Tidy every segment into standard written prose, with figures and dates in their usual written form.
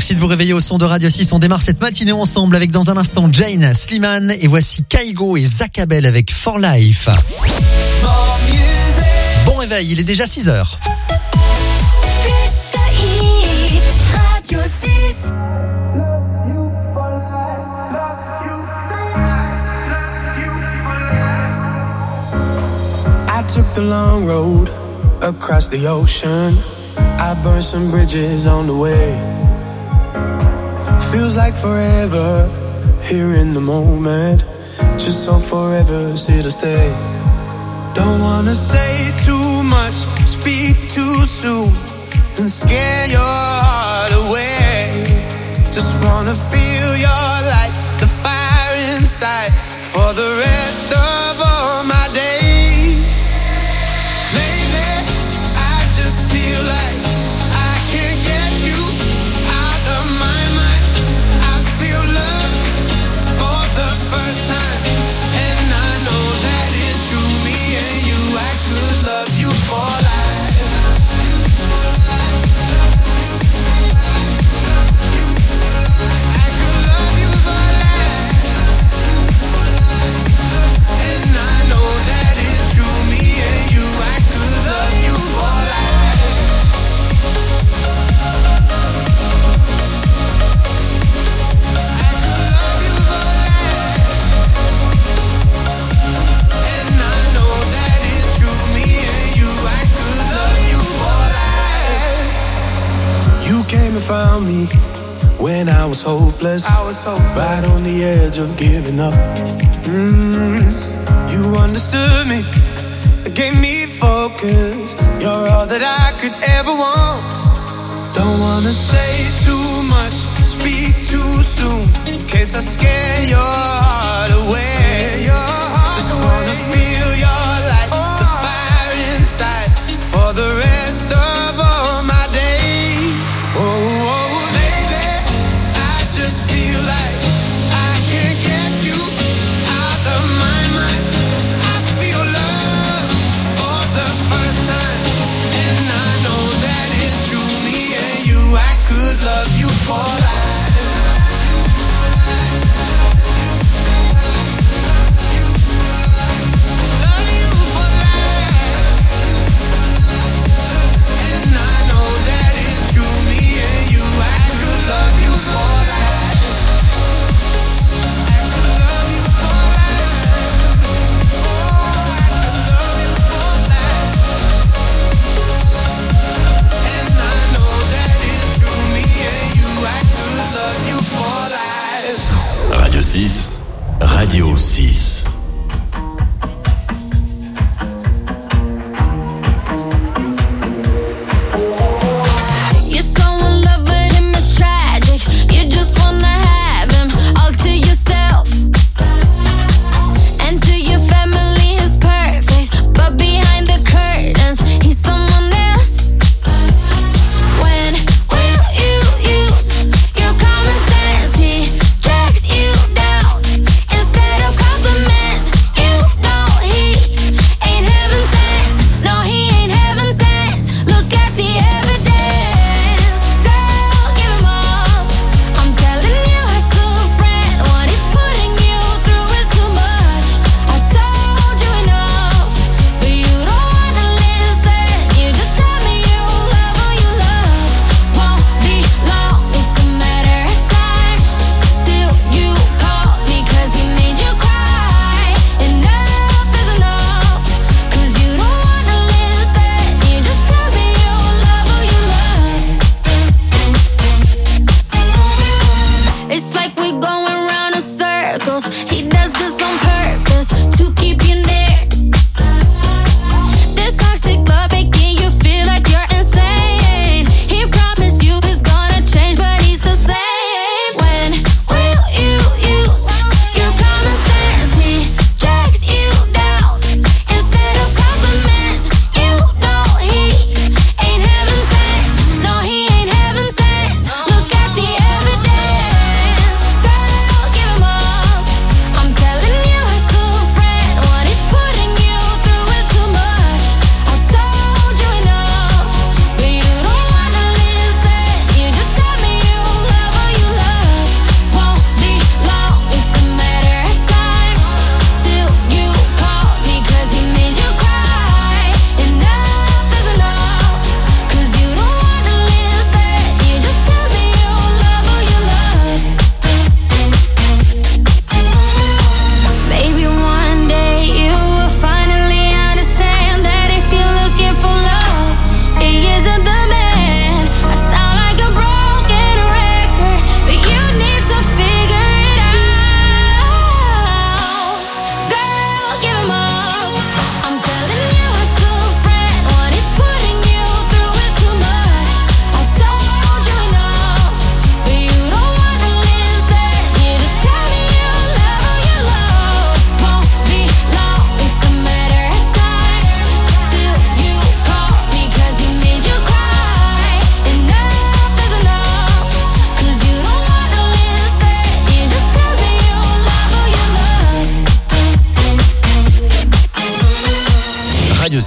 Merci de vous réveiller au son de Radio 6. On démarre cette matinée ensemble avec dans un instant Jane, Slimane et voici Kaigo et Zach Abel avec For Life. Bon réveil, il est déjà 6h. Radio 6. I took the long road across the ocean. I burned some bridges on the way. Feels like forever here in the moment. Just so forever's here to stay. Don't wanna say too much, speak too soon, and scare your heart away. Just wanna feel your light, the fire inside, for the rest of all my days. Lately, I just feel like I can't get you out of my mind. I feel love for the first time, and I know that it's true. Me and you, I could love you for life. I could love you for life, and I know that it's true. Me and you, I could love you for life. I could love you for life, and I know that it's true. Me and you, I could love you for life. You came and found me when I was hopeless. Right on the edge of giving up. You understood me, gave me focus. You're all that I could ever want. Don't wanna say too much, speak too soon, in case I scare your heart away. Just wanna feel your light, the fire inside, for the rest of all my days. Oh, lately, I just feel like I can't get you out of my mind. I feel love for the first time, and I know that it's true. Me and you, I could love you for life. Love you for life, and I know that it's true. Me and you, I could love you for life. I could love you for life. Oh, I could love you for life, and I know that it's true. Me and you, I could love you for life. Radio 6, Radio 6. You're so in love with him, it's tragic. You just wanna have him all to yourself. And to your family, he's perfect, but behind the curtains, he's someone else. When will you use your common sense? He drags you down instead of compliments.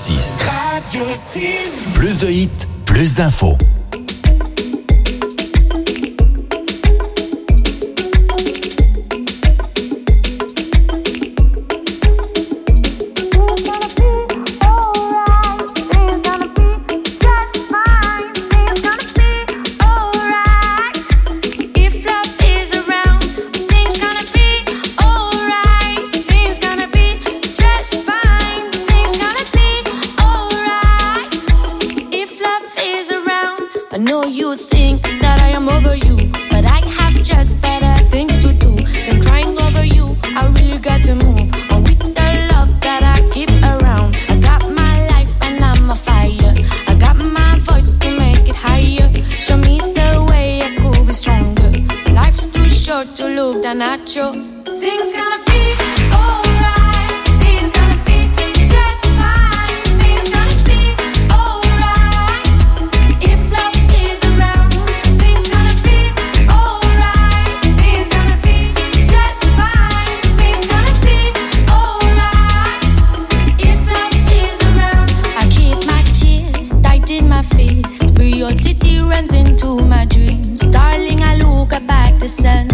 6. Radio 6. Plus de hits, plus d'infos. Nacho. Things gonna be alright. Things gonna be just fine. Things gonna be alright. If love is around, things gonna be alright. Things gonna be just fine. Things gonna be alright. If love is around, I keep my tears tight in my fist. Curiosity runs into my dreams. Darling, I look up at the sun.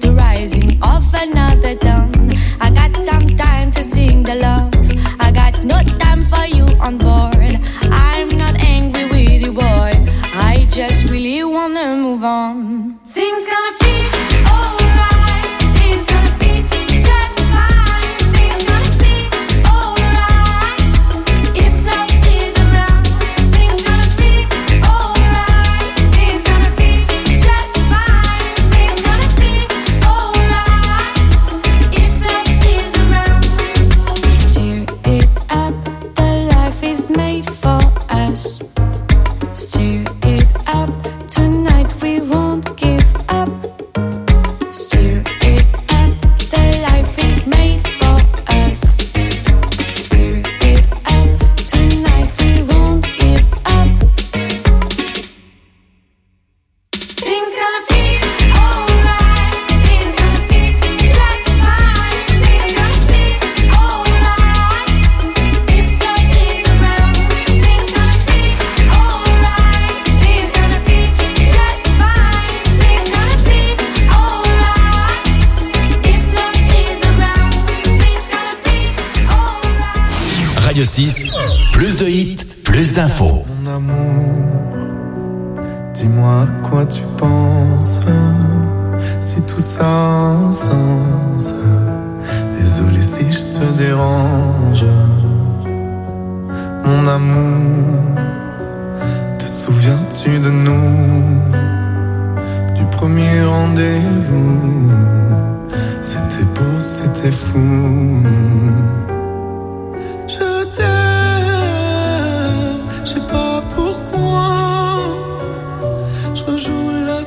Of another dawn. I got some time to sing the love. I got no time for you on board. I'm not angry with you, boy. I just really wanna move on. Things gonna be alright. Things gonna be just fine. Things gonna be alright. If love is around, things gonna be alright. Things gonna be just fine. Things gonna be alright. If love is around, steer it up. The life is made for us. Steer it up. Tonight we won't give up. Steer it up. The life is made for us. Steer it up. Tonight we won't give up. Things gonna be alright. Things gonna be just fine. Things gonna be alright. If love is around, things gonna be alright. Things gonna be just fine. Things gonna be alright. If love is around, things gonna be alright. Radio 6, plus de hits, plus d'infos. Mon amour, dis-moi à quoi tu penses. Si tout ça a un sens. Désolé si je te dérange. Mon amour, te souviens-tu de nous? Du premier rendez-vous. C'était beau, c'était fou. Je t'aime, je sais pas pourquoi. Je rejoue la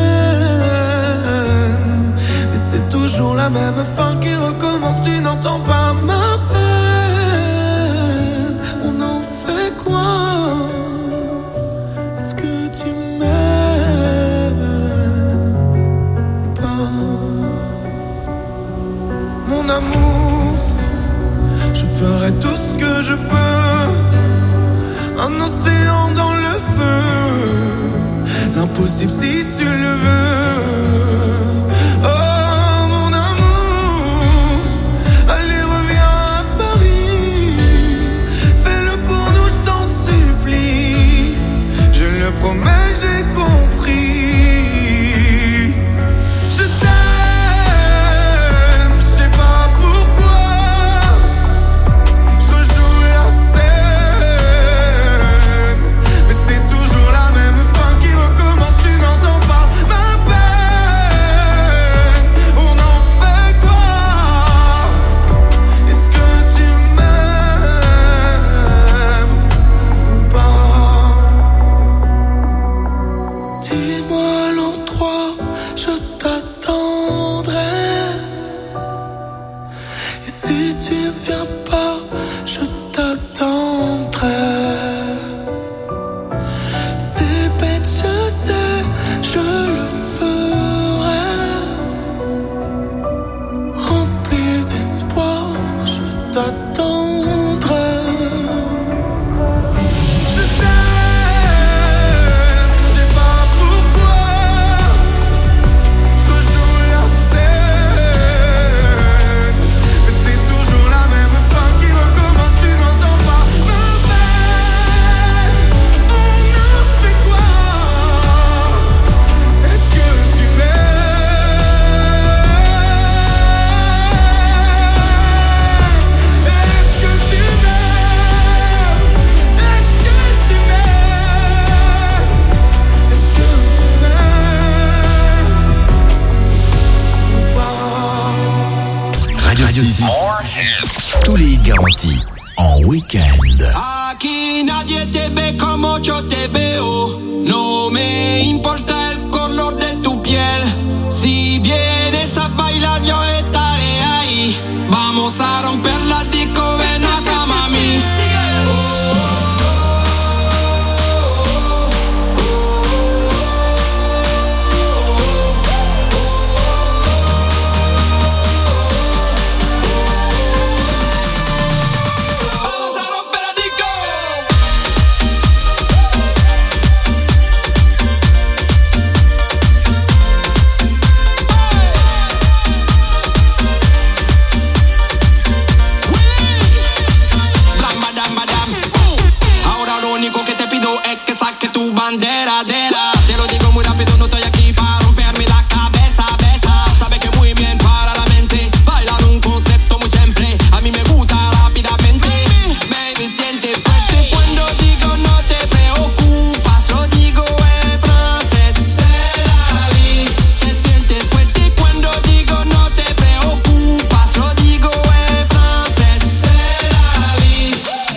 scène, mais c'est toujours la même fin qui recommence. Tu n'entends pas ma peine. On en fait quoi? Est-ce que tu m'aimes ou pas? Mon amour, je ferai tout ce que je peux. Un océan dans le feu. L'impossible si tu le veux. Oh mon amour, allez reviens à Paris. Fais-le pour nous, je t'en supplie. Je le promets, j'ai compris. Je t'aime, je sais pas pourquoi. Je joue la scène, mais c'est toujours la même fin qui recommence. Tu n'entends pas ma Radio 6. Tous les hits garantis en week-end. Aquí nadie te ve como yo te veo. No me importa el color de tu piel. Si vienes a bailar yo estaré ahí. Vamos a romper la disco, ven acá mami. Bandera, te lo digo muy rápido, no estoy aquí para romperme la cabeza, besa. Sabe que muy bien para la mente, bailar un concepto muy simple. A mí me gusta rápidamente, baby, siente fuerte cuando digo no te preocupas. Lo digo en francés, c'est la vie. Te sientes fuerte cuando digo no te preocupas. Lo digo en francés, c'est la vie.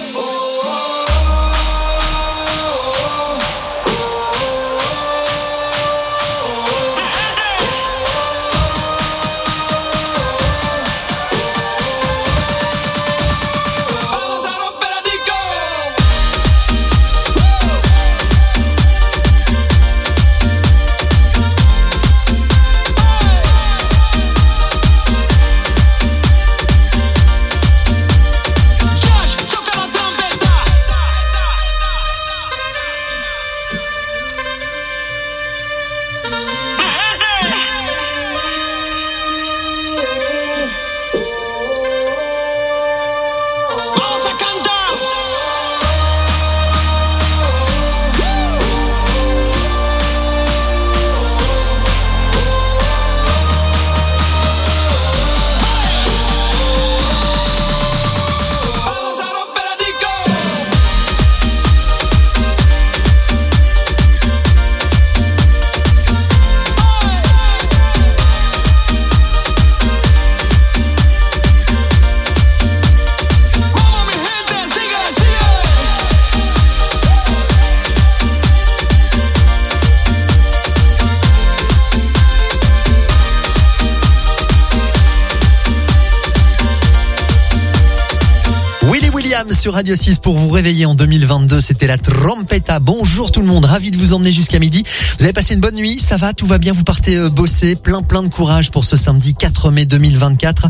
Sur Radio 6 pour vous réveiller en 2022, c'était la Trompeta. Bonjour tout le monde, ravi de vous emmener jusqu'à midi. Vous avez passé une bonne nuit, ça va, tout va bien, vous partez bosser, plein de courage pour ce samedi 4 mai 2024,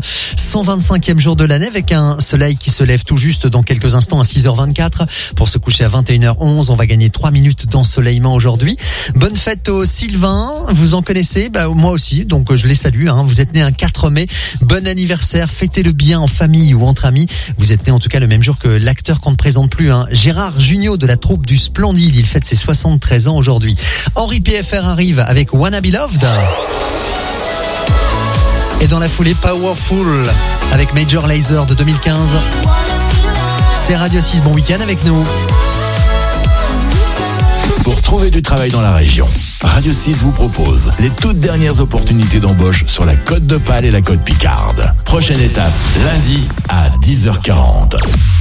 125e jour de l'année avec un soleil qui se lève tout juste dans quelques instants à 6h24 pour se coucher à 21h11. On va gagner 3 minutes d'ensoleillement aujourd'hui. Bonne fête aux Sylvain, vous en connaissez, moi aussi, donc je les salue. Vous êtes né un 4 mai, bon anniversaire, fêtez-le bien en famille ou entre amis. Vous êtes né en tout cas le même jour que l'acteur qu'on ne présente plus, Gérard Jugnot de la troupe du Splendide. Il fête ses 73 ans aujourd'hui. Henri PFR arrive avec Wanna Be Loved. Et dans la foulée, Powerful avec Major Lazer de 2015. C'est Radio 6, bon week-end avec nous. Pour trouver du travail dans la région, Radio 6 vous propose les toutes dernières opportunités d'embauche sur la Côte d'Opale et la Côte Picarde. Prochaine étape, lundi à 10h40.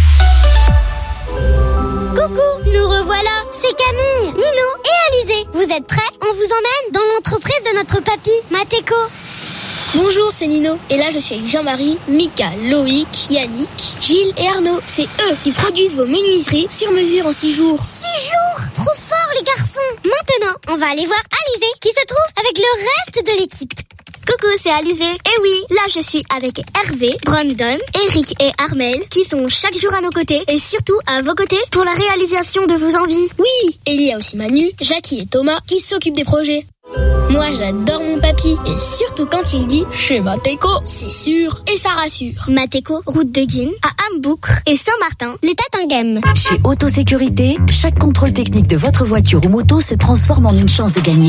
Coucou, nous revoilà, c'est Camille, Nino et Alizé. Vous êtes prêts? On vous emmène dans l'entreprise de notre papy, Mateko. Bonjour, c'est Nino. Et là, je suis avec Jean-Marie, Mika, Loïc, Yannick, Gilles et Arnaud. C'est eux qui produisent vos menuiseries sur mesure en 6 jours. 6 jours? Trop fort, les garçons. Maintenant, on va aller voir Alizé qui se trouve avec le reste de l'équipe. Coucou, c'est Alizé. Et oui, là je suis avec Hervé, Brandon, Eric et Armel qui sont chaque jour à nos côtés et surtout à vos côtés pour la réalisation de vos envies. Oui, et il y a aussi Manu, Jackie et Thomas qui s'occupent des projets. Moi j'adore mon papy et surtout quand il dit chez Mateko, c'est sûr et ça rassure. Mateko, route de Guînes, à Amboucre et Saint-Martin, les Tatinghem. Chez Autosécurité, chaque contrôle technique de votre voiture ou moto se transforme en une chance de gagner.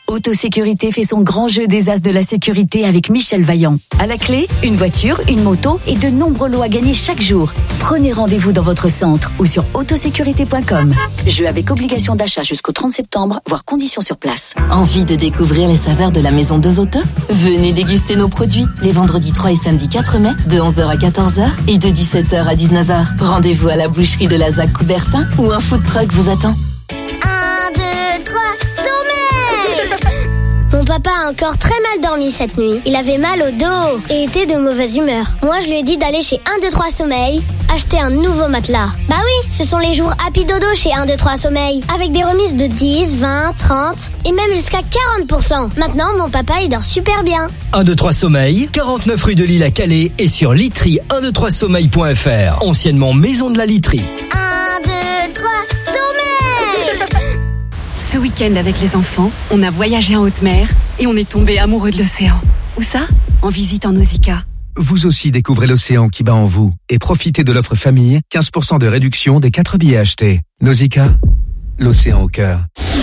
Autosécurité fait son grand jeu des as de la sécurité avec Michel Vaillant. À la clé, une voiture, une moto et de nombreux lots à gagner chaque jour. Prenez rendez-vous dans votre centre ou sur autosécurité.com. Jeu avec obligation d'achat jusqu'au 30 septembre, voire conditions sur place. Envie de découvrir les saveurs de la maison d'Ozote ? Venez déguster nos produits les vendredis 3 et samedi 4 mai de 11h à 14h et de 17h à 19h. Rendez-vous à la boucherie de la ZAC Coubertin où un food truck vous attend. 1, 2, 3, sommeil! Mon papa a encore très mal dormi cette nuit. Il avait mal au dos et était de mauvaise humeur. Moi, je lui ai dit d'aller chez 1, 2, 3 sommeil, acheter un nouveau matelas. Bah oui, ce sont les jours Happy Dodo chez 1, 2, 3 sommeil, avec des remises de 10, 20, 30 et même jusqu'à 40%. Maintenant, mon papa, il dort super bien. 1, 2, 3 sommeil, 49 rue de Lille à Calais et sur literie 123sommeil.fr, anciennement maison de la literie. 1, 2, 3, sommeil! Ce week-end avec les enfants, on a voyagé en haute mer et on est tombé amoureux de l'océan. Où ça ? En visite en Nausicaa. Vous aussi découvrez l'océan qui bat en vous et profitez de l'offre famille, 15% de réduction des 4 billets achetés. Nausicaa, l'océan au cœur.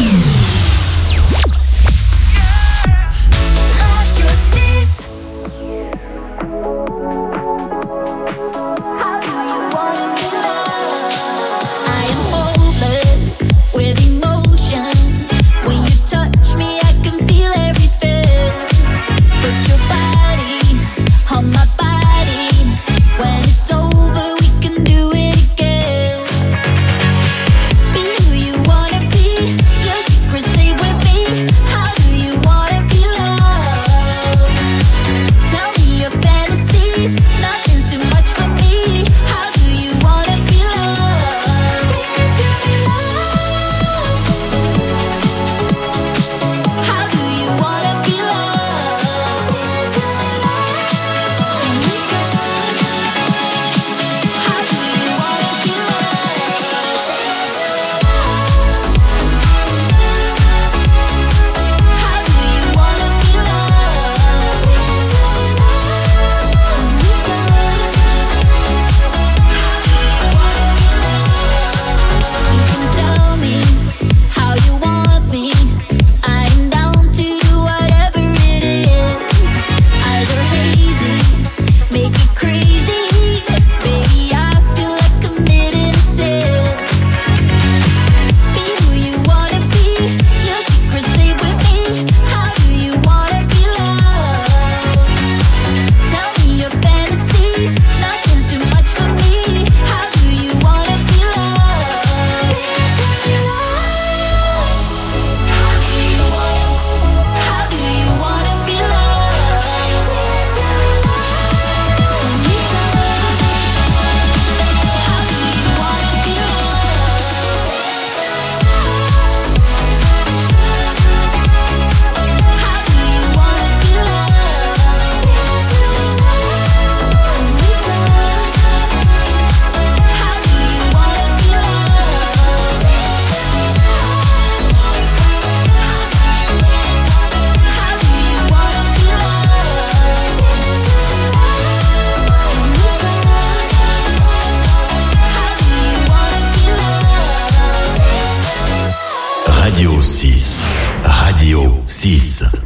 Radio 6. Radio 6.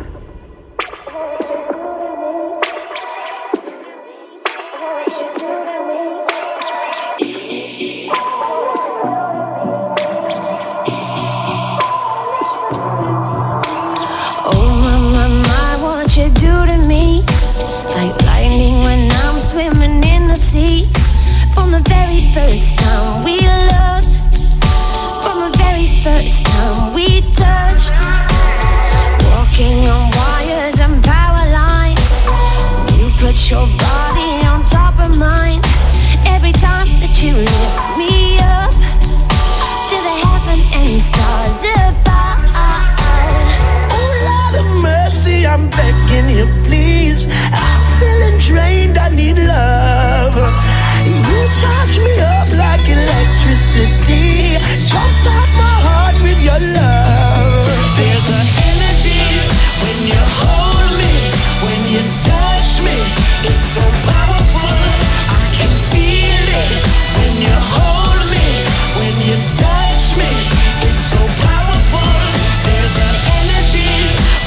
Your body on top of mine. Every time that you lift me up to the heaven and stars above. Oh Lord of mercy, I'm begging you, please. I'm feeling drained, I need love. You charge me up like electricity. Jumpstart my heart with your love. There's an energy when you hold me, when you touch me. It's so powerful, I can feel it. When you hold me, when you touch me. It's so powerful, there's an energy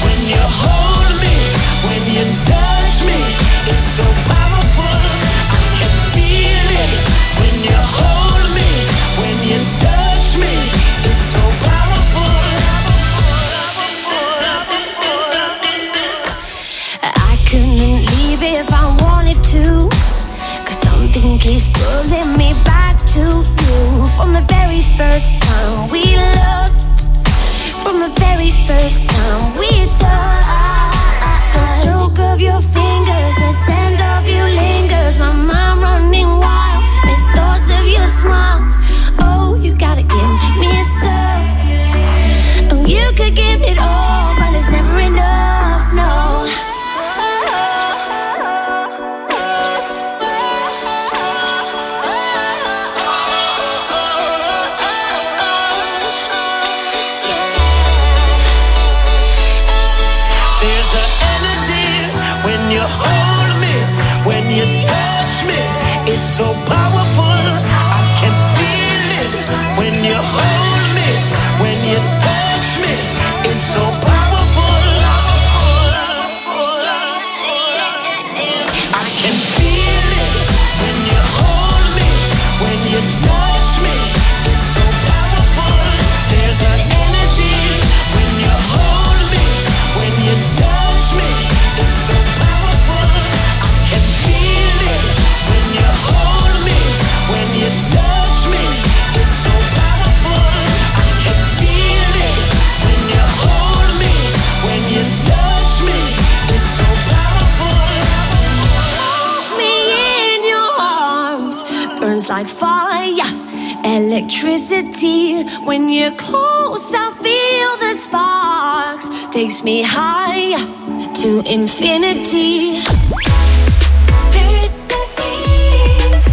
something keeps pulling me back to you. From the very first time we loved, from the very first time we touched. The stroke of your fingers, the scent of you lingers. My mind running wild with thoughts of your smile. Oh, you gotta give me some. Oh, you could give it all, but it's never enough, no. There's an energy when you hold me, when you touch me. It's so powerful, I can feel it. When you hold me, when you touch me, it's so powerful. I can feel it when you hold me, when you touch me. It's so powerful. There's an energy when you hold me, when you touch me. It's so powerful. I can feel it when you hold me, when you touch me. It's so powerful. I can feel it when you hold me, when you touch me. It's so powerful. Me in your arms burns like fire, electricity. When you're close, I feel the sparks. Takes me higher to infinity. There's the heat.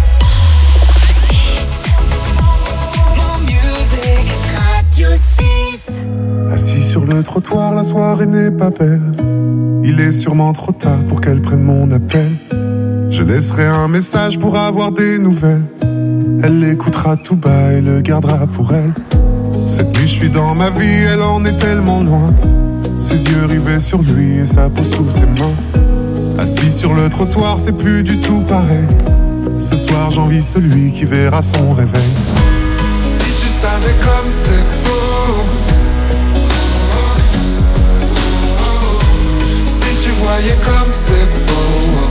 More music. Radio 6. Assis sur le trottoir, la soirée n'est pas belle. Il est sûrement trop tard pour qu'elle prenne mon appel. Je laisserai un message pour avoir des nouvelles. Elle l'écoutera tout bas et le gardera pour elle. Cette nuit je suis dans ma vie, elle en est tellement loin. Ses yeux rivés sur lui et sa peau sous ses mains. Assis sur le trottoir, c'est plus du tout pareil. Ce soir j'envie celui qui verra son réveil. Si tu savais comme c'est beau, si tu voyais comme c'est beau.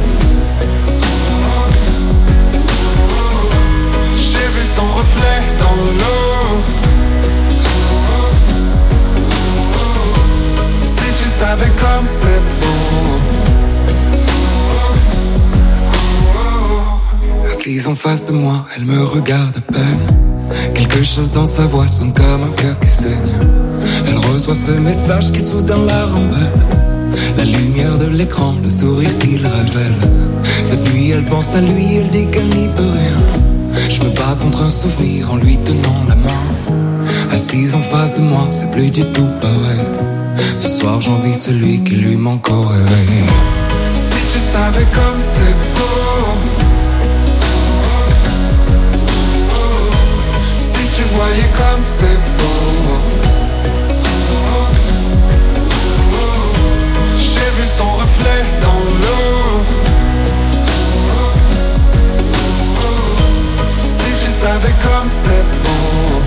J'ai vu son reflet dans l'eau. Si tu savais comme c'est beau. Assise en face de moi, elle me regarde à peine. Quelque chose dans sa voix sonne comme un cœur qui saigne. Elle reçoit ce message qui soudain la rembelle. La lumière de l'écran, le sourire qu'il révèle. Cette nuit elle pense à lui, elle dit qu'elle n'y peut rien. Je me bats contre un souvenir en lui tenant la main. Assise en face de moi, c'est plus du tout pareil. Ce soir j'envie celui qui lui manque au réveil. Si tu savais comme c'est beau. Si tu voyais comme c'est beau. J'ai vu son reflet dans l'eau. Si tu savais comme c'est beau.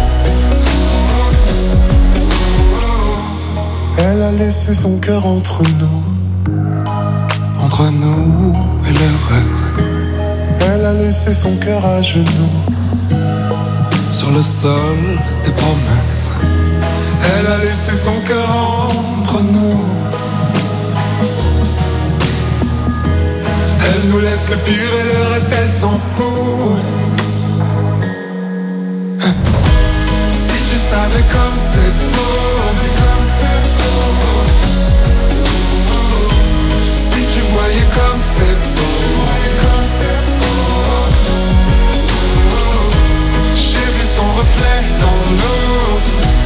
Elle a laissé son cœur entre nous. Entre nous et le reste. Elle a laissé son cœur à genoux. Sur le sol des promesses. Elle a laissé son cœur entre nous. Elle nous laisse le pire et le reste elle s'en fout. Si tu savais comme c'est beau. Si tu voyais comme c'est beau. J'ai vu son reflet dans l'eau.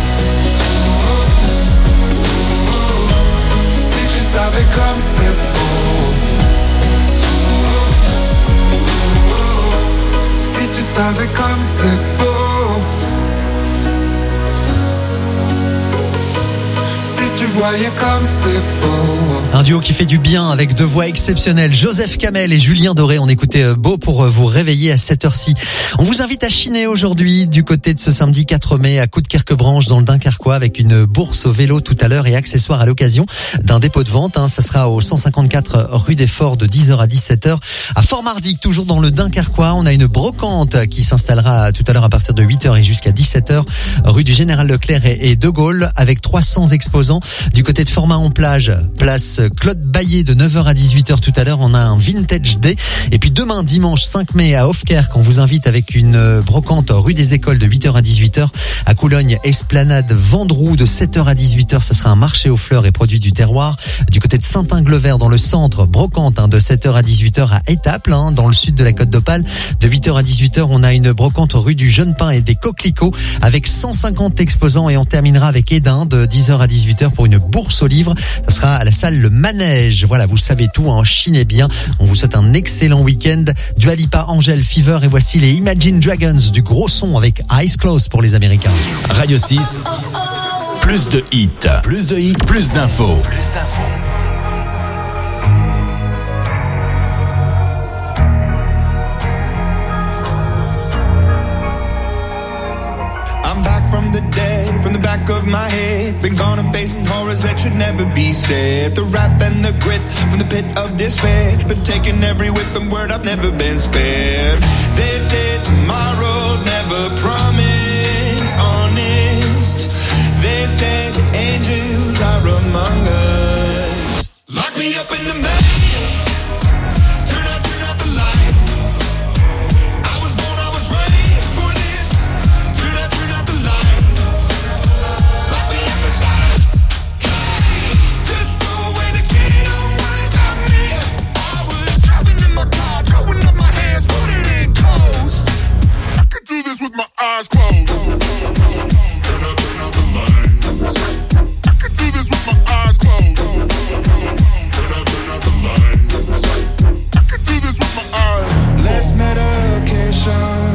Si tu savais comme c'est beau. Si tu savais comme c'est beau. Si tu voyais comme c'est beau. Un duo qui fait du bien avec deux voix exceptionnelles, Joseph Kamel et Julien Doré. On écoutait Beau pour vous réveiller à cette heure-ci. On vous invite à chiner aujourd'hui du côté de ce samedi 4 mai à Coudekerque-Branche dans le Dunkerquois avec une bourse au vélo tout à l'heure et accessoires à l'occasion d'un dépôt de vente. Ça sera au 154 rue des Forts de 10h à 17h. À Fort-Mardic, toujours dans le Dunkerquois, on a une brocante qui s'installera tout à l'heure à partir de 8h et jusqu'à 17h rue du Général Leclerc et de Gaulle avec 300 exposants. Du côté de Fort-Mahon-Plage, place Claude Baillet de 9h à 18h tout à l'heure, on a un Vintage Day. Et puis demain, dimanche 5 mai à Hofkerk, on vous invite avec une brocante rue des Écoles de 8h à 18h. À Coulogne, Esplanade Vendroux de 7h à 18h, ça sera un marché aux fleurs et produits du terroir. Du côté de Saint-Ingles-Vert dans le centre, brocante de 7h à 18h à Étaples, dans le sud de la Côte d'Opale. De 8h à 18h, on a une brocante rue du Jeune Pin et des Coquelicots avec 150 exposants et on terminera avec Édin de 10h à 18h pour une bourse aux livres. Ça sera à la salle Le Manège. Voilà, vous savez tout, chinez bien. On vous souhaite un excellent week-end. Dua Lipa, Angèle, Fever et voici les Imagine Dragons, du gros son avec Eyes Closed pour les Américains. Radio 6, plus de hits, plus d'infos. I'm back from the dead, from the back of my head. Been gone and facing horrors that should never be said. The wrath and the grit from the pit of despair. But taking every whip and word, I've never been spared. They say tomorrow's never promised, honest. They say the angels are among us. Lock me up in the maze. Turn out the lights. I was born, I was raised for this. Turn out the lights. Lock me up inside a cage. Just throw away the key, don't worry about me. I was driving in my car, throwing up my hands, putting in coast. I could do this with my eyes closed. Turn out the lights. I could do this with my eyes closed. Turn out the lights. I could do this with my eyes. Less medications,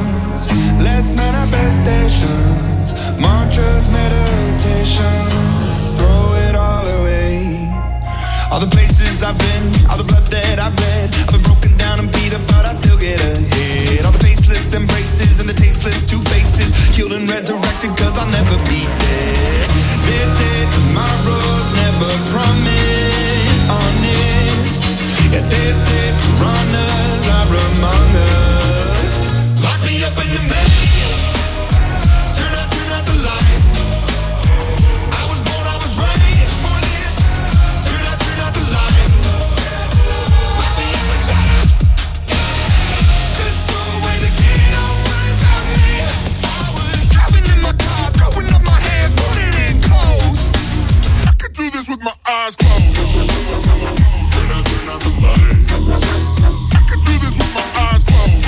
less manifestations, mantras, meditation. Throw it all away. All the places I've been, all the blood that I've bled. I've been broken down and beat up, but I still get ahead. All the faceless embraces and the tasteless two faces, killed and resurrected, cause I'll never be dead. They say tomorrow's never promised, honest. Yeah, they say piranhas are among us. Lock me up in the maze. Turn out the lights. I was born, I was raised for this. Turn out the lights. Lock me up inside a cage. Just throw away the key, don't worry about me. I was driving in my car, throwing up my hands, putting in coast. I could do this with my eyes closed. Turn out the lights. I could do this with my eyes closed.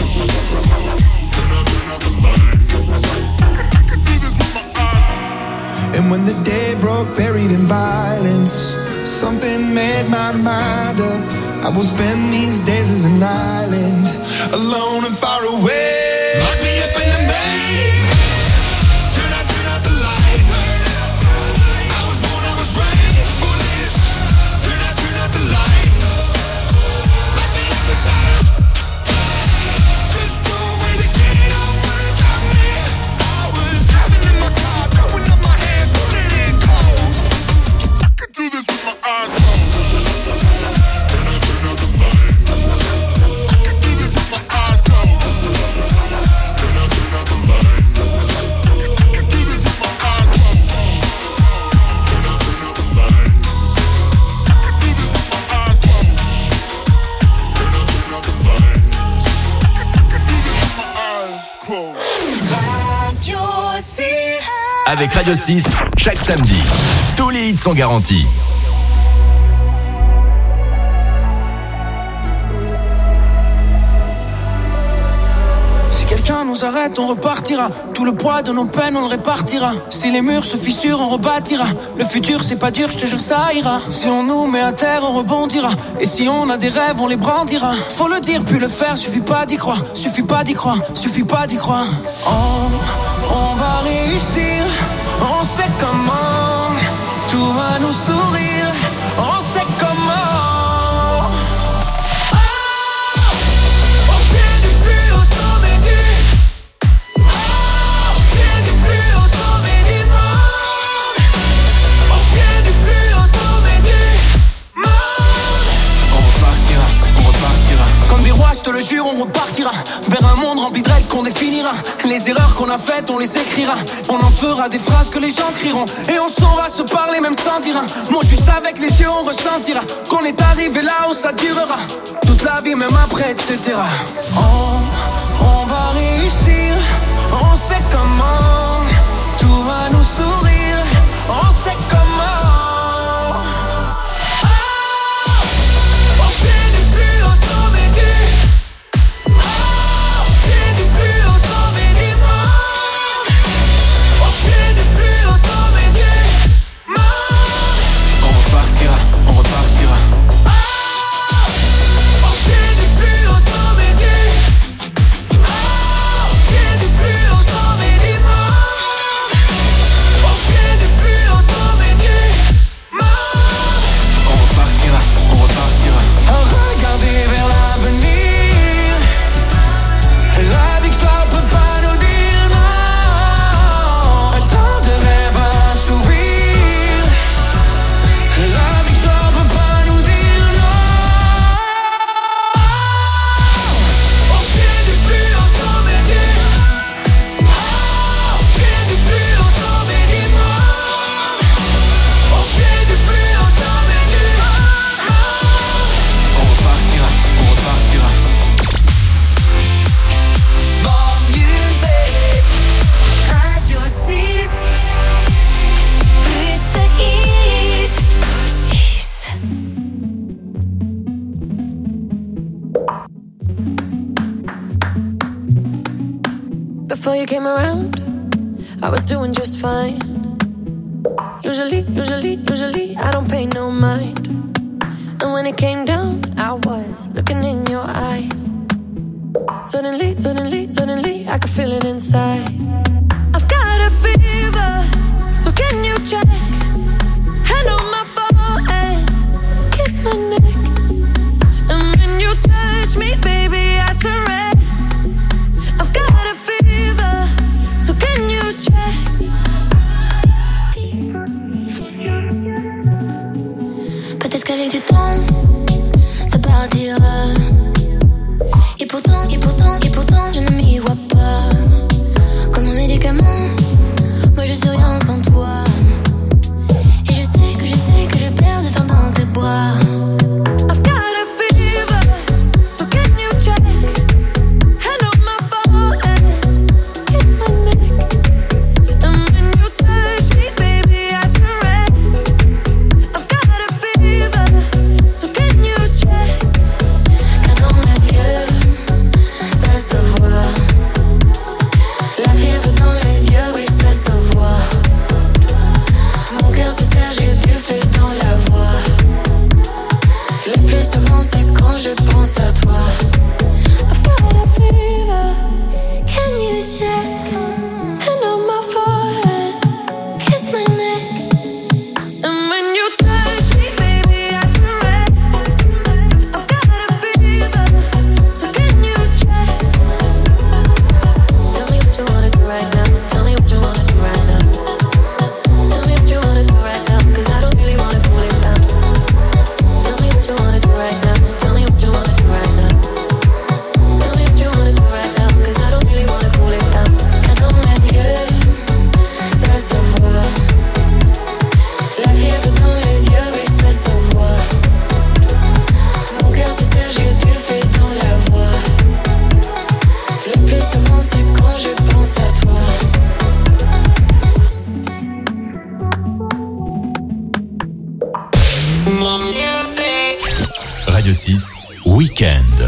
Turn out the lights. I could do this with my eyes closed. And when the day broke, buried in violence, something made my mind up. I will spend these days as an island, alone and far away. Lock me up in the maze. Turn out the lights. I was born, I was raised for this. Turn out the lights. Lock me up inside a cage. Just throw away the key, don't worry about me. I was driving in my car, throwing up my hands, putting in coast. I could do this with my eyes closed. Turn out the lights. I could do this with my eyes closed. Turn out the lights. I could do this with my eyes closed. Turn out the lights. I could do this with my eyes closed. Turn out the lights. I could do this with my eyes closed. Radio 6. Avec Radio 6, chaque samedi, tous les hits sont garantis. Si quelqu'un nous arrête, on repartira. Tout le poids de nos peines, on le répartira. Si les murs se fissurent, on rebâtira. Le futur, c'est pas dur, je te jure, ça ira. Si on nous met à terre, on rebondira. Et si on a des rêves, on les brandira. Faut le dire, puis le faire, suffit pas d'y croire. Suffit pas d'y croire, suffit pas d'y croire. On va réussir, on sait comment. Tout va nous sourire, on sait comment. te le jure, on repartira vers un monde rempli de règles qu'on définira. Les erreurs qu'on a faites, on les écrira. On en fera des phrases que les gens crieront. Et on saura se parler même sans dire un mot. Juste avec les yeux, on ressentira qu'on est arrivé là où ça durera toute la vie, même après, etc. On va réussir. On sait comment. Tout va nous sourire. On sait comment. Before you came around, I was doing just fine. Usually, I don't pay no mind. And when it came down, I was looking in your eyes. Suddenly, I could feel it inside. I've got a fever, so can you check? Hand on my forehead, kiss my neck. And when you touch me, baby, I turn red. I've got a fever, so can you check? Peut-être qu'avec du temps, ça partira. Et pourtant, je ne m'y vois pas. Comme un médicament, moi je suis rien sans toi. Et je sais que je perds de temps dans tes bras. I've got a fever, so can you check? Hand on my forehead, kiss my neck. And when you touch me, baby, I turn red. I've got a fever, so can you check? Car dans mes yeux, ça se voit. La fièvre dans les yeux, oui, ça se voit. Mon cœur se serre, j'ai du feu dans la voix. Le plus souvent, c'est quand je pense à toi. I've got a fever, can you check? Hand on my forehead, kiss my neck. And when you touch me, baby, I turn red. I've got a fever, so can you check? Tell me what you wanna do right now. Tell me what you wanna do right now. Tell me what you wanna do right now, 'cause I don't really wanna cool it down. Tell me what you wanna do right now. Tell me what you wanna do right now. Tell me what you wanna do right now, 'cause I don't really wanna cool it down. Car dans mes yeux, ça se voit. La fièvre dans les yeux, oui, ça se voit. Mon cœur se serre, j'ai du feu dans la voix. Le plus souvent, c'est quand je pense à toi. Radio 6, Week-end.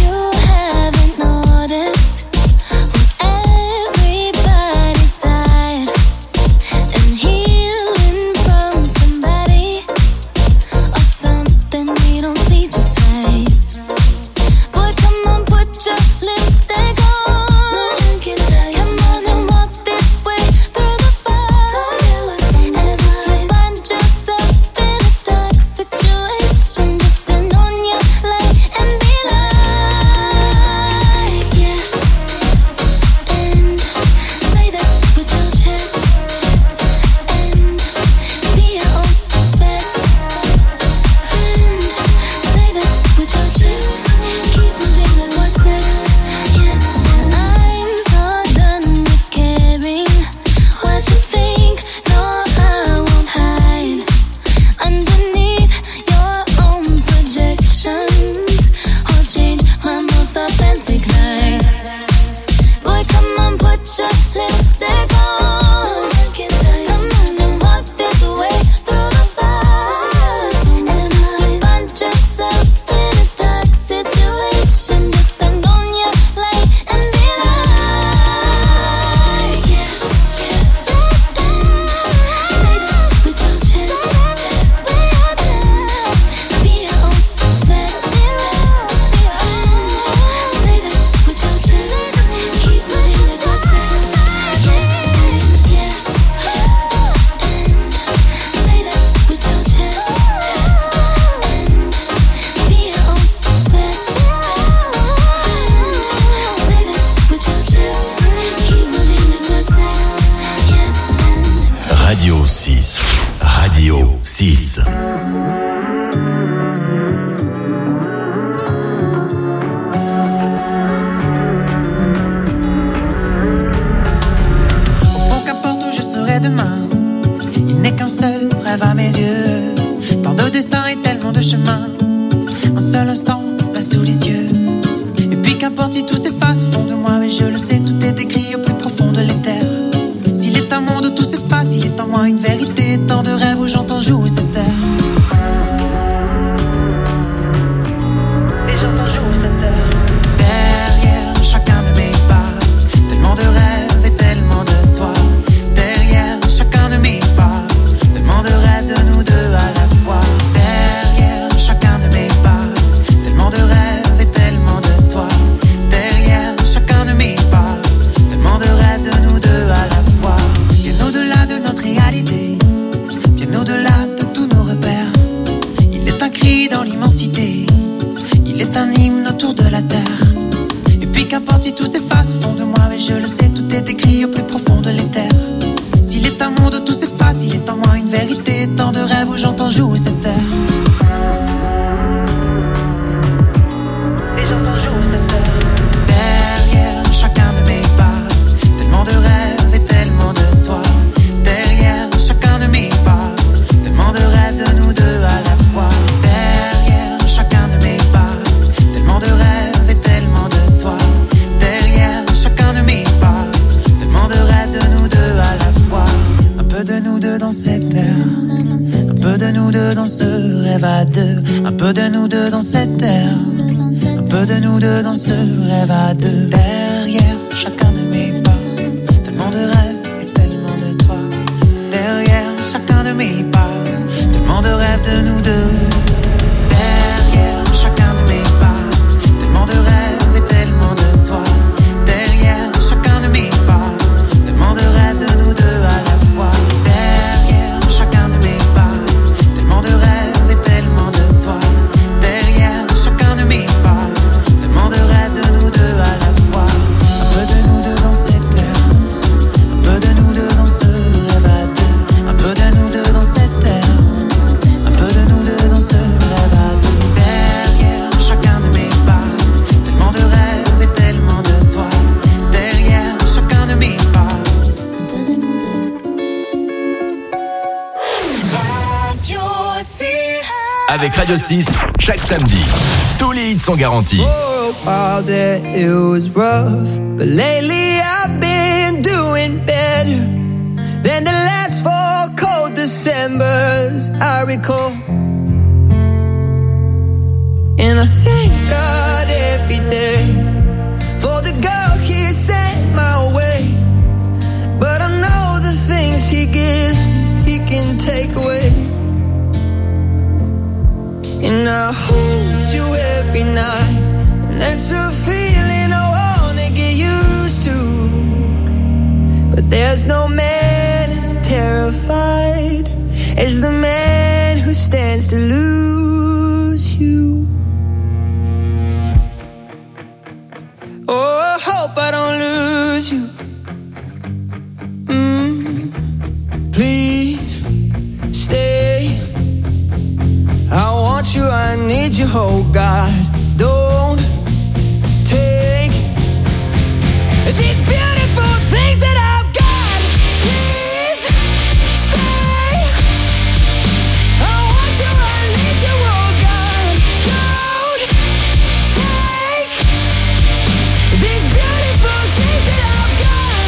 Everybody's tired. 6. Radio 6. Demain, il n'est qu'un seul rêve à mes yeux. Tant de destins et tellement de chemins. Un seul instant, là sous les yeux. Et puis qu'importe si tout s'efface au fond de moi. Mais je le sais, tout est écrit au plus profond de l'éther. S'il est un monde où tout s'efface, il est en moi une vérité. Tant de rêves où j'entends jouer cette terre. Et j'entends jouer cette terre. Derrière chacun de mes pas, tellement de rêves et tellement de toi. Tellement de rêves de nous deux à la fois. Derrière chacun de mes pas, tellement de rêves et tellement de toi. Derrière chacun de mes pas, tellement de rêves de nous deux à la fois. Bien au-delà de notre réalité, bien au-delà de tous nos repères. Il est un cri dans l'immensité, il est un hymne autour de la terre. Et puis qu'importe si tout s'efface au fond de moi. Mais je le sais, tout est écrit au plus profond de l'éther. S'il est un monde où tout s'efface, il est en moi une vérité. Tant de rêves où j'entends jouer cette terre. Et j'entends jouer cette terre. Derrière chacun de mes pas, tellement de rêves et tellement de toi. Derrière chacun de mes pas, tellement de rêves de nous deux à la fois. Derrière chacun de mes pas, tellement de rêves et tellement de toi. Derrière chacun de mes pas, tellement de rêves de nous deux à la fois. Un peu de nous deux dans cette terre, un peu de nous deux dans ce rêve à deux. Un peu de nous deux dans cette terre, un peu de nous deux dans ce rêve à deux. Derrière chacun de mes pas, tellement de rêves et tellement de toi. Derrière chacun de mes pas, tellement de rêves de nous deux. Derrière chacun de mes pas, tellement de rêves et tellement de toi. Derrière chacun de mes pas, tellement de rêves de nous deux à la fois. Derrière chacun de mes pas, tellement de rêves et tellement de toi. Derrière chacun de mes pas, tellement de rêves de nous deux à la fois. Un peu de nous deux dans cette terre, un peu de nous deux dans ce rêve à deux. Un peu de nous deux dans cette terre, un peu de nous deux dans ce rêve à deux. Derrière chacun de mes pas, tellement de rêves et tellement de toi. Derrière chacun de mes pas. Radio 6. Avec Radio 6, chaque samedi, tous les hits sont garantis. For a while there it was rough, but lately I've been doing better than the last 4 cold Decembers I recall. And I thank God every day for the girl He sent my way. But I know the things He gives me, He can take away. And I hold you every night, and that's a feeling I wanna get used to. But there's no man as terrified as the man who stands to lose you. Oh, I hope I don't lose you. Please stay. I want you, I need you, oh God. Don't take these beautiful things that I've got. Please stay. I want you, I need you, oh God. Don't take these beautiful things that I've got.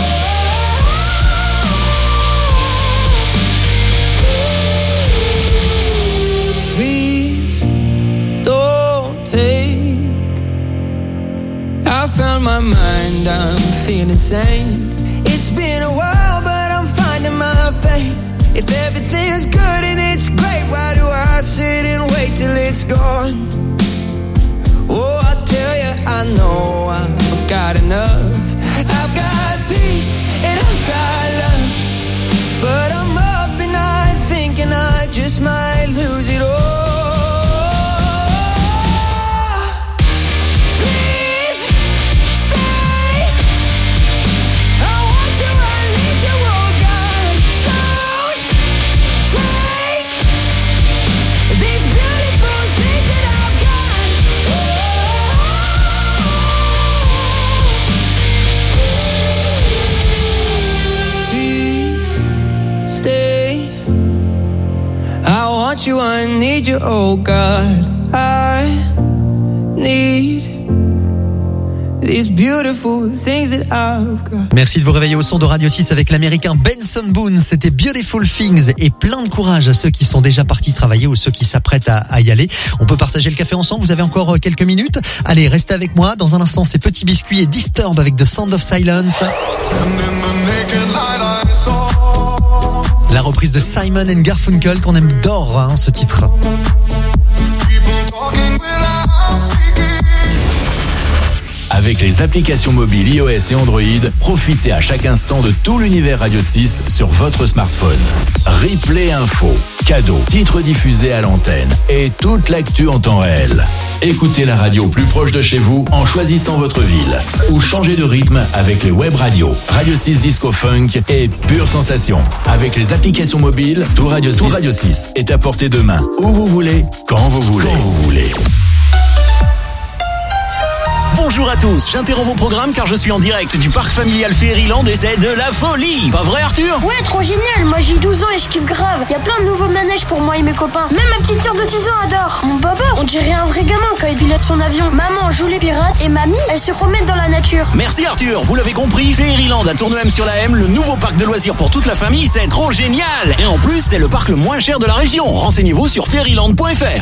Please don't take. I found my mind, I'm feeling sane. It's been a while, but I'm finding my faith. If everything's good and it's great, why do I sit and wait till it's gone? Oh, I tell you, I know I've got enough. I've got peace and I've got love, but I'm up and I'm thinking I just might lose it all. Please stay. I want you, I need you, oh God. Don't you, I need you, oh God. I need these beautiful things that I've got. Merci de vous réveiller au son de Radio 6 avec l'américain Benson Boone. C'était Beautiful Things et plein de courage à ceux qui sont déjà partis travailler ou ceux qui s'apprêtent à y aller. On peut partager le café ensemble. Vous avez encore quelques minutes. Allez, restez avec moi. Dans un instant, c'est Petit Biscuit et Disturb avec The Sound of Silence. La reprise de Simon & Garfunkel qu'on aime d'or, hein, ce titre. Avec les applications mobiles iOS et Android, profitez à chaque instant de tout l'univers Radio 6 sur votre smartphone. Replay info, cadeaux, titres diffusés à l'antenne et toute l'actu en temps réel. Écoutez la radio plus proche de chez vous en choisissant votre ville. Ou changez de rythme avec les web radios. Radio 6 Disco Funk et Pure Sensation. Avec les applications mobiles, tout Radio 6 est à portée de main. Où vous voulez, quand vous voulez. Bonjour à tous, j'interromps vos programmes car je suis en direct du parc familial Fairyland et c'est de la folie. Pas vrai Arthur? Ouais, trop génial, moi j'ai 12 ans et je kiffe grave. Il y a plein de nouveaux manèges pour moi et mes copains. Même ma petite sœur de 6 ans adore. Mon papa, on dirait un vrai gamin quand il pilote son avion. Maman joue les pirates et mamie, elle se promène dans la nature. Merci Arthur, vous l'avez compris, Fairyland à Tournehem-sur-la-M, le nouveau parc de loisirs pour toute la famille, c'est trop génial. Et en plus, c'est le parc le moins cher de la région. Renseignez-vous sur fairyland.fr.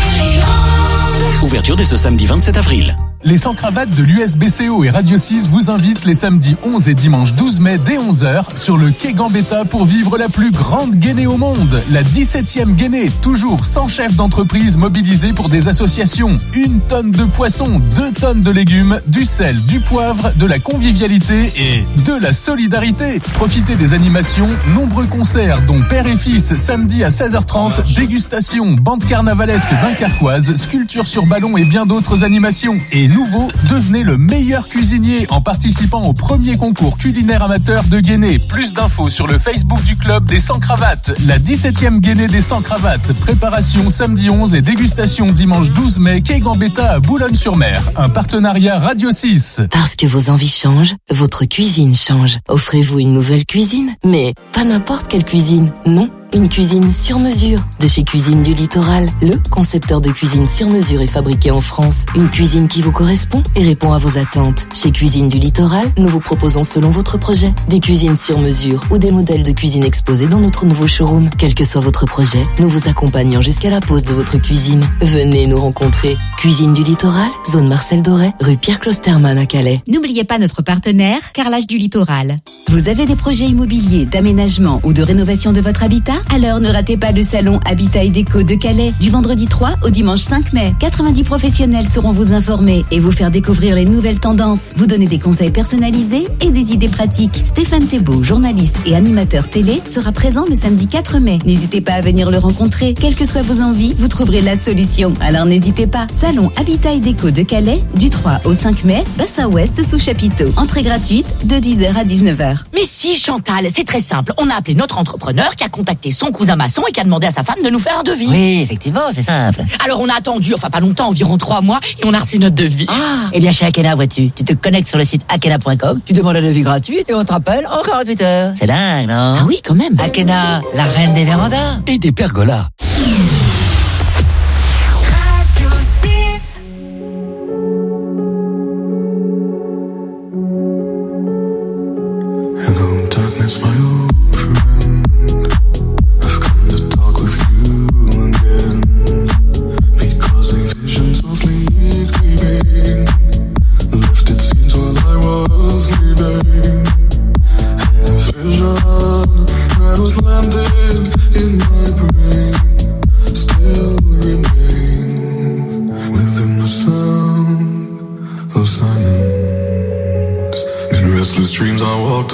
Ouverture dès ce samedi 27 avril. Les 100 cravates de l'USBCO et Radio 6 vous invitent les samedis 11 et dimanche 12 mai dès 11h sur le quai Gambetta pour vivre la plus grande guénée au monde. La 17e guénée, toujours 100 chefs d'entreprise mobilisés pour des associations. 1 tonne de poissons, 2 tonnes de légumes, du sel, du poivre, de la convivialité et de la solidarité. Profitez des animations, nombreux concerts dont père et fils samedi à 16h30, dégustation, bande carnavalesque dunkerquoise, sculpture sur ballon et bien d'autres animations. Et nouveau, devenez le meilleur cuisinier en participant au premier concours culinaire amateur de Guéné. Plus d'infos sur le Facebook du club des 100 cravates. La 17e Guéné des 100 cravates. Préparation samedi 11 et dégustation dimanche 12 mai, quai Gambetta à Boulogne-sur-Mer. Un partenariat Radio 6. Parce que vos envies changent, votre cuisine change. Offrez-vous une nouvelle cuisine, mais pas n'importe quelle cuisine, non. Une cuisine sur mesure de chez Cuisine du Littoral. Le concepteur de cuisine sur mesure est fabriqué en France. Une cuisine qui vous correspond et répond à vos attentes. Chez Cuisine du Littoral, nous vous proposons selon votre projet des cuisines sur mesure ou des modèles de cuisine exposés dans notre nouveau showroom. Quel que soit votre projet, nous vous accompagnons jusqu'à la pose de votre cuisine. Venez nous rencontrer. Cuisine du Littoral, zone Marcel Doré, rue Pierre Clostermann à Calais. N'oubliez pas notre partenaire, Carrelage du Littoral. Vous avez des projets immobiliers, d'aménagement ou de rénovation de votre habitat? Alors ne ratez pas le salon Habitat et Déco de Calais du vendredi 3 au dimanche 5 mai. 90 professionnels seront vous informer et vous faire découvrir les nouvelles tendances, vous donner des conseils personnalisés et des idées pratiques. Stéphane Thébault, journaliste et animateur télé, sera présent le samedi 4 mai. N'hésitez pas à venir le rencontrer. Quelles que soient vos envies, vous trouverez la solution. Alors n'hésitez pas. Salon Habitat et Déco de Calais du 3 au 5 mai, Bassin Ouest sous chapiteau. Entrée gratuite de 10h à 19h. Mais si Chantal, c'est très simple. On a appelé notre entrepreneur qui a contacté son cousin maçon et qui a demandé à sa femme de nous faire un devis. Oui, effectivement, c'est simple. Alors on a attendu, enfin pas longtemps, environ 3 mois, et on a reçu notre devis. Ah, eh bien chez Akena, vois-tu, tu te connectes sur le site akena.com, tu demandes un devis gratuit et on te rappelle en 48 heures. C'est dingue, non? Ah oui, quand même. Akena, la reine des vérandas et des pergolas. Radio 6. Hello, darkness, my old friend. I've come to talk with you again. Because a vision softly creeping left its scenes while I was sleeping. And the vision that was planted in my brain still remains within the sound of silence. In restless dreams I walked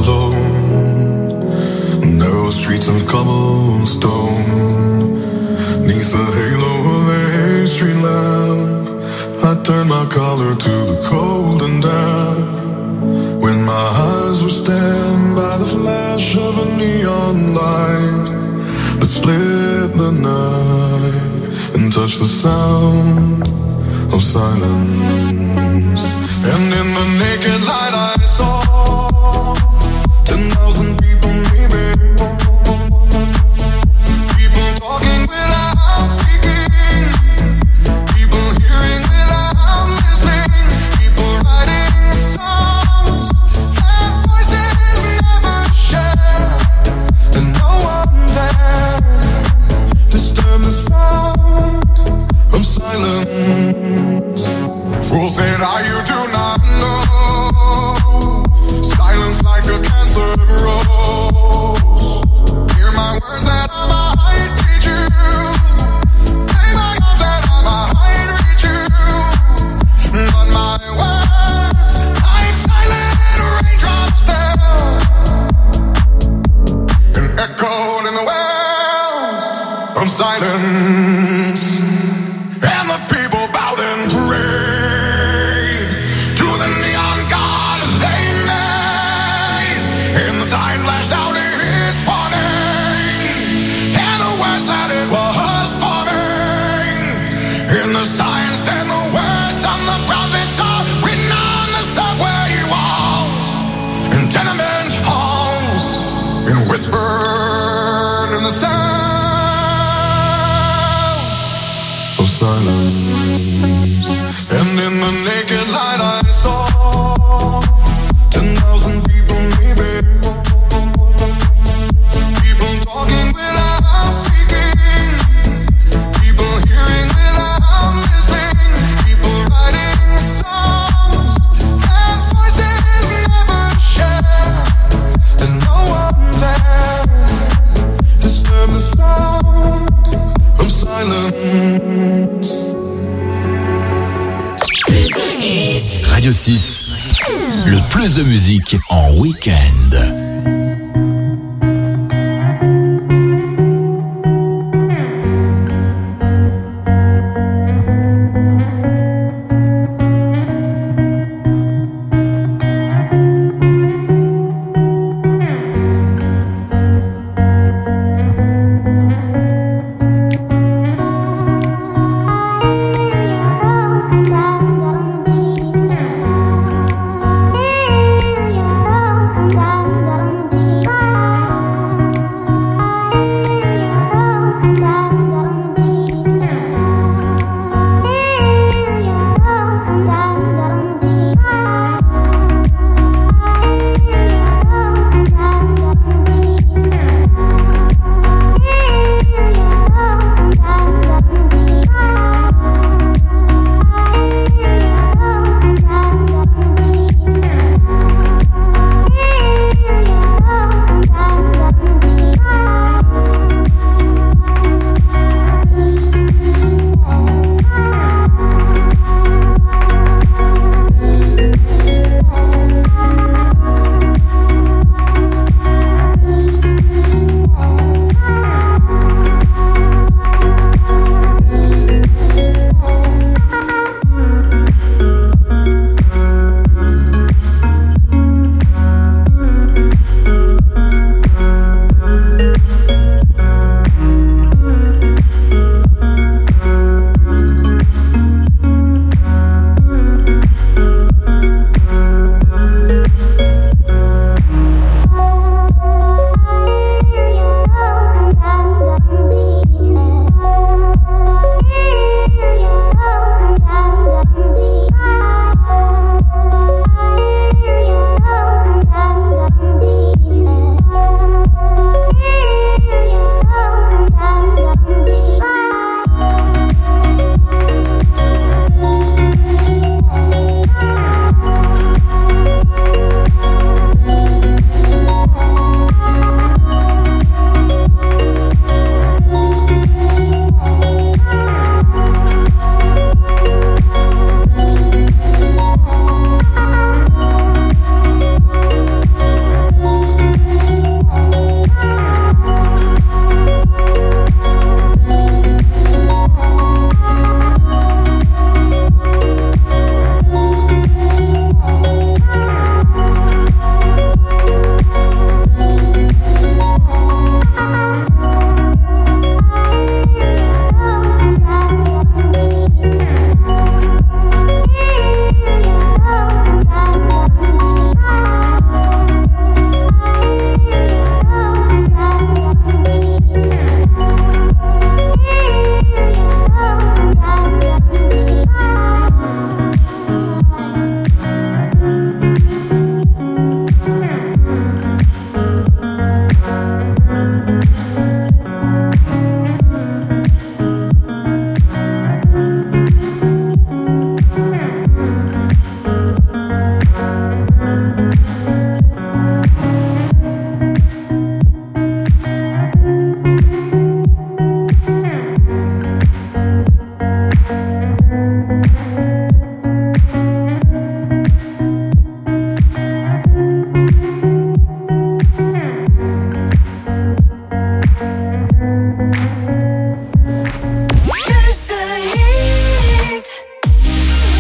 alone, narrow streets of cobblestone, neath the halo of a street lamp. I turned my collar to the cold and damp, when my eyes were stabbed by the flash of a neon light that split the night and touched the sound of silence. And in the naked light I saw 10,000 people maybe, people talking without sign flashed out its warning, and the words that it was forming. In the signs and the words and the prophets are written on the subway walls, in tenement halls, and whispered in the sound of silence. And in the naked light I saw 10,000 people, maybe. People talking without speaking, people hearing without listening, people writing songs that voices never share, and no one dared disturb the sound of silence. Radio 6, le plus de musique en week-end.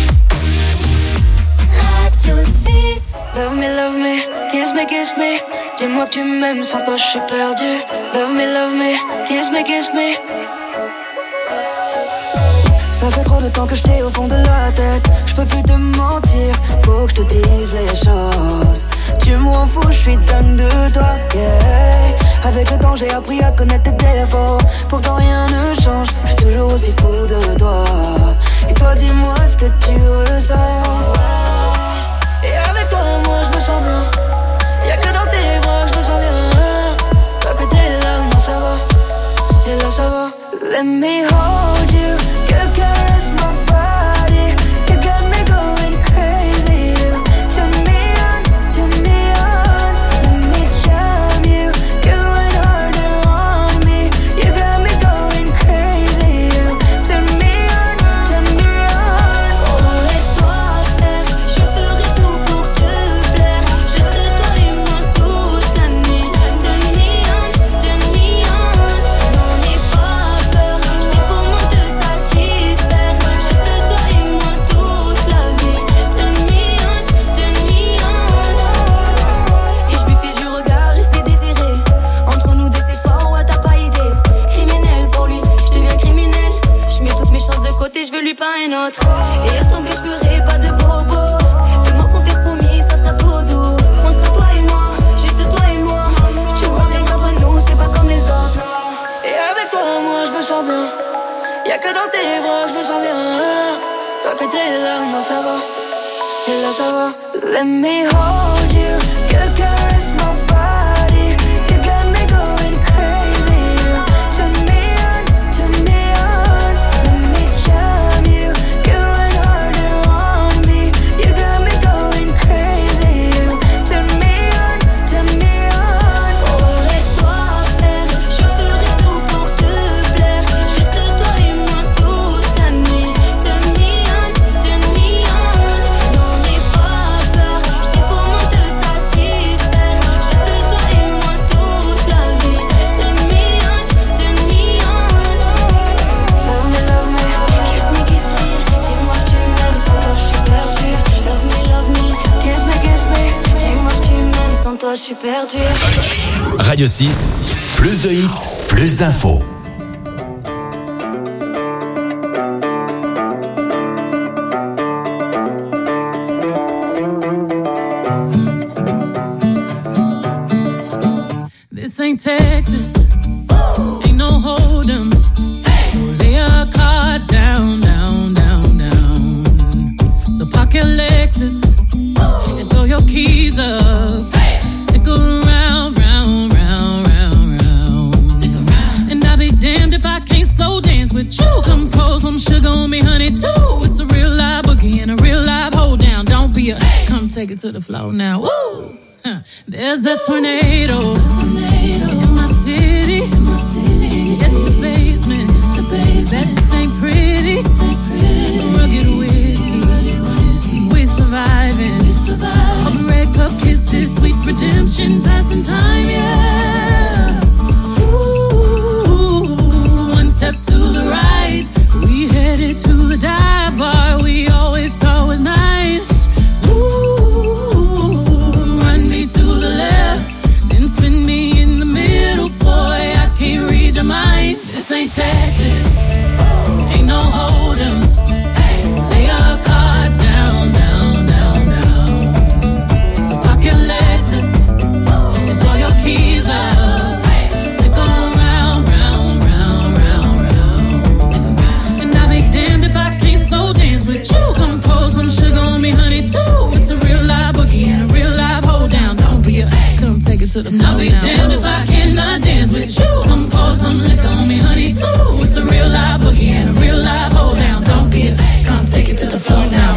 Love me, kiss me, Dis-moi que tu m'aimes, sans toi je suis perdu. Love me, kiss me. Ça fait trop de temps que je t'ai au fond de la tête. Je peux plus te mentir, faut que je te dise les choses. Tu m'en fous, je suis dingue de toi, yeah. Avec le temps j'ai appris à connaître tes défauts. Pourtant rien ne change, je suis toujours aussi fou de toi. Et toi dis-moi ce que tu ressens. Et avec toi moi je me sens bien. Y'a que dans tes bras je me sens bien. T'as pété là, non ça va. Et là ça va. Let me hold you. Girl, caress my body. You got me going crazy. You turn me on. Let me jam you. Girl, right harder on me. You got me going crazy. You turn me on. Oh, laisse-toi faire. Je ferai tout pour te plaire. Juste toi et moi toute la nuit. Turn me on. N'en aie pas peur. Je sais comment te satisfaire. Juste toi et moi toute la vie. Turn me on. Et je lui fais du regard, il se fait désirer. Entre nous des efforts, ouais t'as pas idée. Criminel pour lui, je deviens criminel. Je mets toutes mes chances de côté, je veux lui pas un autre. Et hier tant que je ferai pas de bobo. Fais-moi confiance promis, ça sera tout doux. On sera toi et moi, juste toi et moi. Tu vois bien qu'entre nous c'est pas comme les autres. Et avec toi moi je me sens bien. Y'a que dans tes bras je me sens bien. T'as pété là, non ça va. Et là ça va. Let me hold you. Girl, caress my body. You got me going crazy. You turn me on. Let me jam you. Girl, right harder on me. You got me going crazy. You turn me on. Oh, laisse-toi faire. Je ferai tout pour te plaire. Juste toi et moi toute la nuit. Turn me on. N'en aie pas peur. Je sais comment te satisfaire. Juste toi et moi toute la vie. Turn me on. Love me, kiss me. Dis-moi que tu m'aimes, sans toi je suis perdu. Love me, kiss me. Dis-moi que tu m'aimes, sans toi je suis perdu. Radio 6, plus de hits, plus d'infos. This ain't Texas, ain't no hold'em. So lay your cards down. So park your Lexus and throw your keys up. Stick around, round. Stick around. And I'll be damned if I can't slow dance with you. Come pour some sugar on me, honey, too. It's a real live boogie and a real live hold down. Don't be a come take it to the floor now. Woo! There's a tornado in my city. At the basement. That ain't pretty. Rugged whiskey. We're surviving. All the red cup kisses, sweet redemption, passing time, yeah. Ooh, one step to the right. We headed to the dive bar we always thought was nice. Ooh, run me to the left, then spin me in the middle, boy, I can't read your mind. This ain't Texas, ain't no hold'em. So lay your cards down. So park your Lexus and throw your keys up. Stick around. And I'll be damned if I can't slow dance with you. Come pour some sugar on me, honey, too. It's a real live boogie and a real live hold down. Don't be a come take it to the floor. I'll be damned if I cannot dance with you. Come pour some liquor on me, honey, too. It's a real live boogie and a real live hold down. Don't be a come take it to the floor now.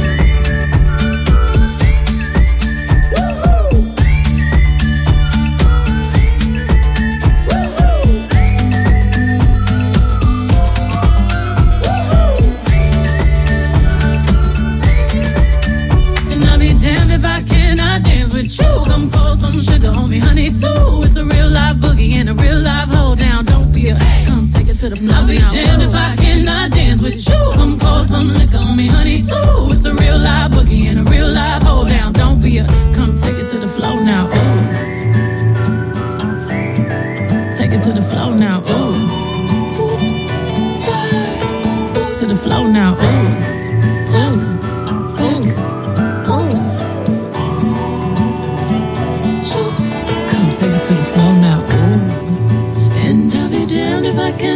And I'll be damned if I cannot dance with you. Come pour some sugar on me, honey, too. It's a real live boogie and a real live hold down. Don't be a come take it to the floor. I'll be damned if I cannot dance with you. Come pour some liquor on me, honey, too. It's a real live boogie and a real live hold down. Don't be a come take it to the floor now. Ooh.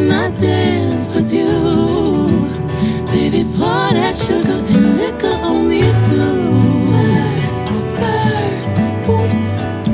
Can I dance with you? Baby, pour that sugar